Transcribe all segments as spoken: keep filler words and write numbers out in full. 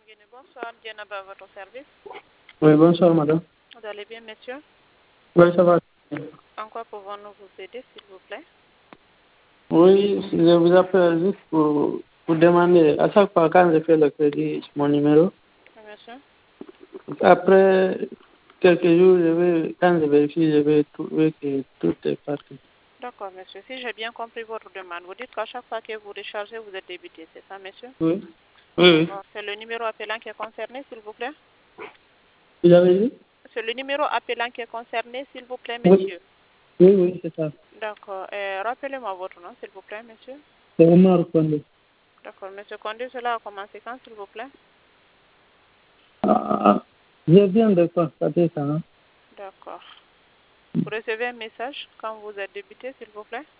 Guinée. Bonsoir, Djenaba, à votre service. Oui, bonsoir, madame. Vous allez bien, monsieur? Oui, ça va. En quoi pouvons-nous vous aider, s'il vous plaît? Oui, je vous appelle juste pour, pour demander, à chaque fois quand je fais le crédit sur mon numéro, Oui, monsieur. après quelques jours, je vais, quand je vérifie, je vais trouver que tout est parti. D'accord, monsieur. Si j'ai bien compris votre demande, vous dites qu'à chaque fois que vous rechargez, vous êtes débité, c'est ça, monsieur? Oui, oui, oui. Bon, c'est le numéro appelant qui est concerné, s'il vous plaît? Vous avez dit? C'est le numéro appelant qui est concerné, s'il vous plaît, Oui, monsieur? oui, oui, c'est ça. D'accord. Euh, rappelez-moi votre nom, s'il vous plaît, monsieur? C'est Omar Condé. D'accord. Monsieur Condé, cela a commencé quand, s'il vous plaît? Ah, je viens de constater ça. Hein. D'accord. Vous recevez un message quand vous êtes débité, s'il vous plaît?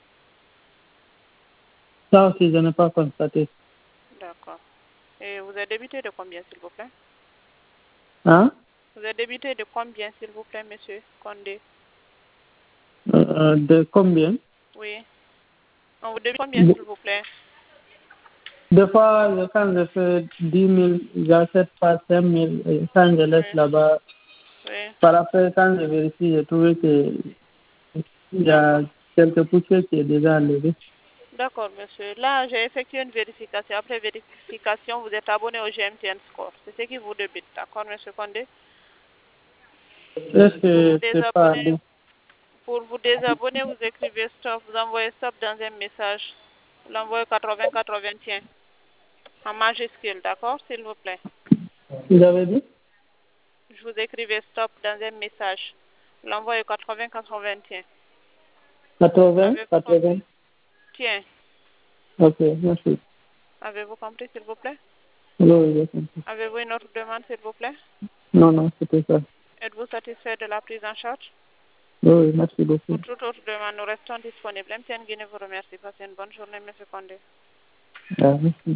Ça aussi, je n'ai pas constaté. D'accord. Et vous êtes débité de combien, s'il vous plaît? Hein? Vous êtes débité de combien, s'il vous plaît, monsieur Condé? Euh, de combien? Oui. On vous débite combien, s'il vous plaît? Des fois, je- quand je fais dix mille, j'achète pas cinq mille. Et quand je laisse Oui. là-bas, Oui. par après, quand je vérifie, j'ai trouvé qu'il y a D'accord. quelques poussières qui est déjà enlevées. D'accord, monsieur. Là, j'ai effectué une vérification. Après vérification, vous êtes abonné au G M T N Score. C'est ce qui vous débite. D'accord, monsieur Condé? Est-ce Pour vous que c'est pas désabonner, bien? pour vous désabonner, vous écrivez stop. Vous envoyez stop dans un message. Vous l'envoyez quatre-vingts quatre-vingt-un en majuscule. D'accord, s'il vous plaît? Vous avez dit? Je vous écrivais stop dans un message. Vous l'envoyez quatre-vingts quatre-vingt-un. quatre-vingts, Avez-vous quatre-vingts. compris? Tiens. Ok, merci. Avez-vous compris, s'il vous plaît? Oui, oui, j'ai compris. Avez-vous une autre demande, s'il vous plaît? Non, non, c'était ça. Êtes-vous satisfait de la prise en charge? Oui, oui, merci beaucoup. Pour toute autre demande, nous restons disponibles. M T N Guinée vous remercie. Passez une bonne journée, monsieur Condé. Ah, merci.